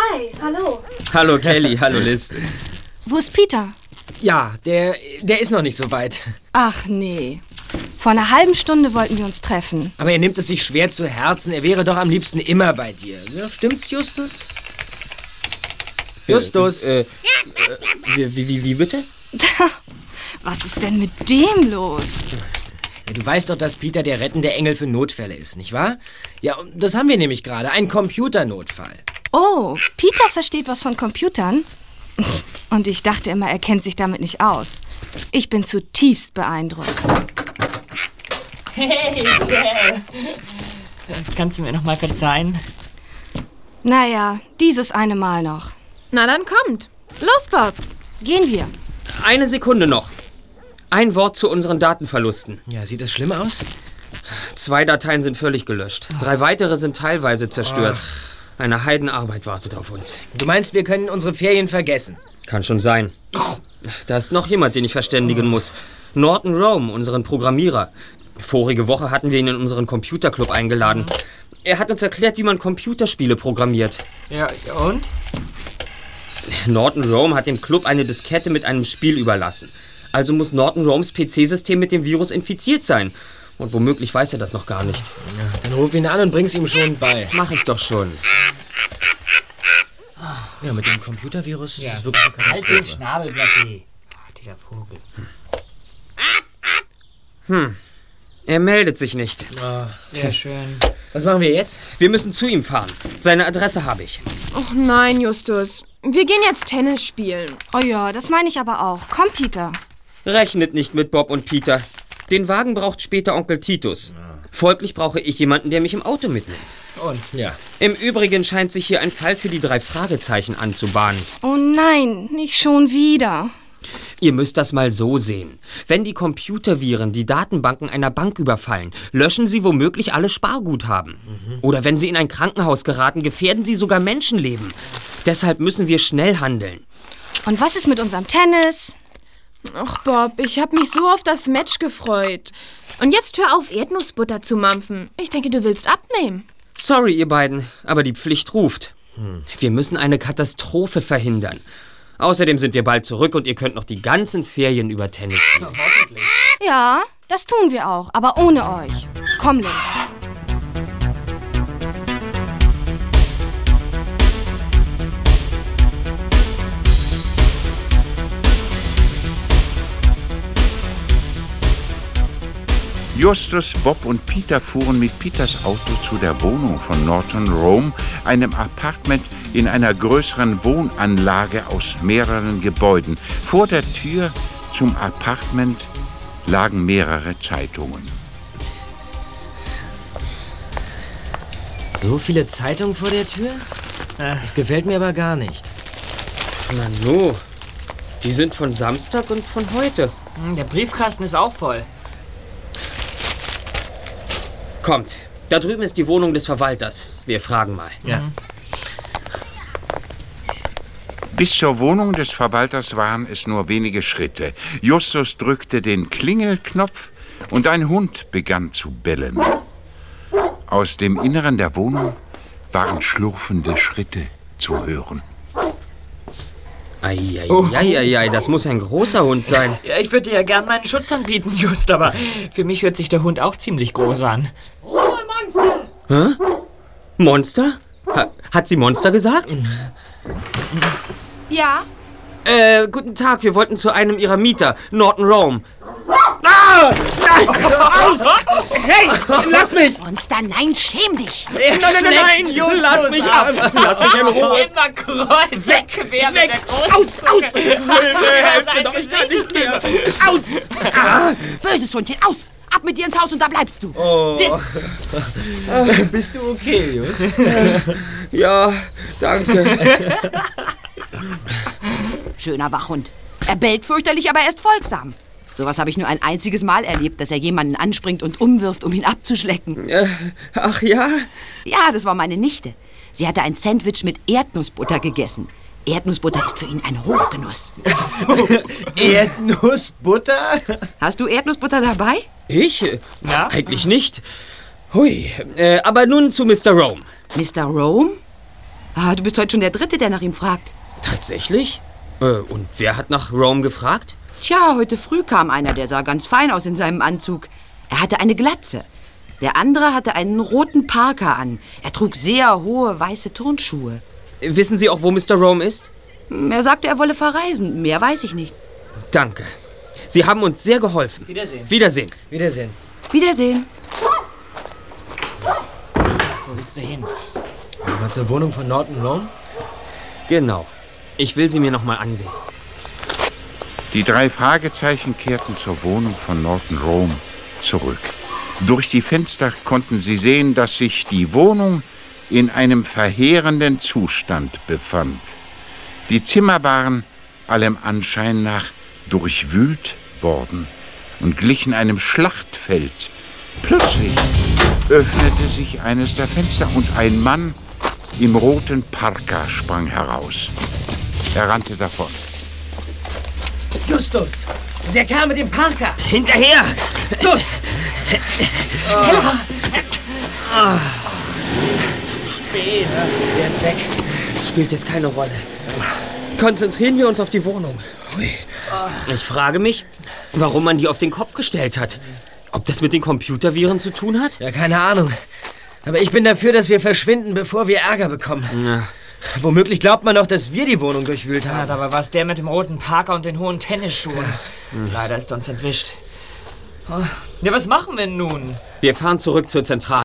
Hi, hallo. Hallo Kelly, hallo Liz. Wo ist Peter? Ja, der ist noch nicht so weit. Ach nee. Vor einer halben Stunde wollten wir uns treffen. Aber er nimmt es sich schwer zu Herzen. Er wäre doch am liebsten immer bei dir. Ja, stimmt's, Justus? Justus? Wie bitte? Was ist denn mit dem los? Ja, du weißt doch, dass Peter der rettende Engel für Notfälle ist, nicht wahr? Ja, das haben wir nämlich gerade. Ein Computernotfall. Oh, Peter versteht was von Computern? Und ich dachte immer, er kennt sich damit nicht aus. Ich bin zutiefst beeindruckt. Hey, Belle. Kannst du mir noch mal verzeihen? Naja, dieses eine Mal noch. Na dann kommt. Los, Bob. Gehen wir. Eine Sekunde noch. Ein Wort zu unseren Datenverlusten. Ja, sieht das schlimm aus? 2 Dateien sind völlig gelöscht. 3 weitere sind teilweise zerstört. Eine Heidenarbeit wartet auf uns. Du meinst, wir können unsere Ferien vergessen? Kann schon sein. Da ist noch jemand, den ich verständigen muss. Norton Rome, unseren Programmierer. Vorige Woche hatten wir ihn in unseren Computerclub eingeladen. Er hat uns erklärt, wie man Computerspiele programmiert. Ja, und? Norton Rome hat dem Club eine Diskette mit einem Spiel überlassen. Also muss Norton Romes PC-System mit dem Virus infiziert sein. Und womöglich weiß er das noch gar nicht. Ja, dann ruf ihn an und bring's ihm schon bei. Mach ich doch schon. Ja, mit dem Computervirus Ja, ist es wirklich eine halt den Katastrophe. Schnabel, Blackie. Ach, dieser Vogel. Er meldet sich nicht. Sehr schön. Was machen wir jetzt? Wir müssen zu ihm fahren. Seine Adresse habe ich. Och nein, Justus. Wir gehen jetzt Tennis spielen. Oh ja, das meine ich aber auch. Komm, Peter. Rechnet nicht mit Bob und Peter. Den Wagen braucht später Onkel Titus. Folglich brauche ich jemanden, der mich im Auto mitnimmt. Uns, ja. Im Übrigen scheint sich hier ein Fall für die 3 Fragezeichen anzubahnen. Oh nein, nicht schon wieder. Ihr müsst das mal so sehen. Wenn die Computerviren die Datenbanken einer Bank überfallen, löschen sie womöglich alle Sparguthaben. Oder wenn sie in ein Krankenhaus geraten, gefährden sie sogar Menschenleben. Deshalb müssen wir schnell handeln. Und was ist mit unserem Tennis? Ach, Bob, ich habe mich so auf das Match gefreut. Und jetzt hör auf, Erdnussbutter zu mampfen. Ich denke, du willst abnehmen. Sorry, ihr beiden, aber die Pflicht ruft. Wir müssen eine Katastrophe verhindern. Außerdem sind wir bald zurück und ihr könnt noch die ganzen Ferien über Tennis spielen. Ja, das tun wir auch, aber ohne euch. Komm, Liz. Justus, Bob und Peter fuhren mit Peters Auto zu der Wohnung von Norton Rome, einem Apartment in einer größeren Wohnanlage aus mehreren Gebäuden. Vor der Tür zum Apartment lagen mehrere Zeitungen. So viele Zeitungen vor der Tür? Das gefällt mir aber gar nicht. Nanu, die sind von Samstag und von heute. Der Briefkasten ist auch voll. Kommt, da drüben ist die Wohnung des Verwalters. Wir fragen mal. Ja. Bis zur Wohnung des Verwalters waren es nur wenige Schritte. Justus drückte den Klingelknopf und ein Hund begann zu bellen. Aus dem Inneren der Wohnung waren schlurfende Schritte zu hören. Eieieiei, das muss ein großer Hund sein. Ja, ich würde dir ja gern meinen Schutz anbieten, Just, aber für mich hört sich der Hund auch ziemlich groß an. Ruhe, Monster! Hä? Monster? Hat sie Monster gesagt? Ja? Guten Tag, wir wollten zu einem ihrer Mieter, Norton Rome. Ah! Aus! Hey, lass mich! Monster, nein, schäm dich! Nein, Justus, lass mich ab! Lass mich in Ruhe! Immer kreuz! Weg! Weg! Aus! Helft mir doch, ich kann nicht mehr! Aus! Böses Hundchen, aus! Ab mit dir ins Haus und da bleibst du! Bist du okay, Just? Ja, danke. Schöner Wachhund. Er bellt fürchterlich, aber er ist folgsam. Sowas habe ich nur ein einziges Mal erlebt, dass er jemanden anspringt und umwirft, um ihn abzuschlecken. Ach ja? Ja, das war meine Nichte. Sie hatte ein Sandwich mit Erdnussbutter gegessen. Erdnussbutter ist für ihn ein Hochgenuss. Erdnussbutter? Hast du Erdnussbutter dabei? Ich? Ja? Eigentlich nicht. Hui, aber nun zu Mr. Rome. Mr. Rome? Ah, du bist heute schon der Dritte, der nach ihm fragt. Tatsächlich? Und wer hat nach Rome gefragt? Tja, heute früh kam einer, der sah ganz fein aus in seinem Anzug. Er hatte eine Glatze. Der andere hatte einen roten Parker an. Er trug sehr hohe, weiße Turnschuhe. Wissen Sie auch, wo Mr. Rome ist? Er sagte, er wolle verreisen. Mehr weiß ich nicht. Danke. Sie haben uns sehr geholfen. Wiedersehen. Wiedersehen. Wiedersehen. Wiedersehen. Wo willst du hin? Mal zur Wohnung von Norton Rome? Genau. Ich will sie mir noch mal ansehen. Die 3 Fragezeichen kehrten zur Wohnung von Norton Rome zurück. Durch die Fenster konnten sie sehen, dass sich die Wohnung in einem verheerenden Zustand befand. Die Zimmer waren allem Anschein nach durchwühlt worden und glichen einem Schlachtfeld. Plötzlich öffnete sich eines der Fenster und ein Mann im roten Parka sprang heraus. Er rannte davon. Justus! Der Kerl mit dem Parker! Hinterher! Los! Zu spät. Der ist weg. Spielt jetzt keine Rolle. Konzentrieren wir uns auf die Wohnung. Ich frage mich, warum man die auf den Kopf gestellt hat. Ob das mit den Computerviren zu tun hat? Ja, keine Ahnung. Aber ich bin dafür, dass wir verschwinden, bevor wir Ärger bekommen. Ja. Womöglich glaubt man noch, dass wir die Wohnung durchwühlt haben. Ja, aber was der mit dem roten Parker und den hohen Tennisschuhen? Leider ist er uns entwischt. Ja, was machen wir nun? Wir fahren zurück zur Zentrale.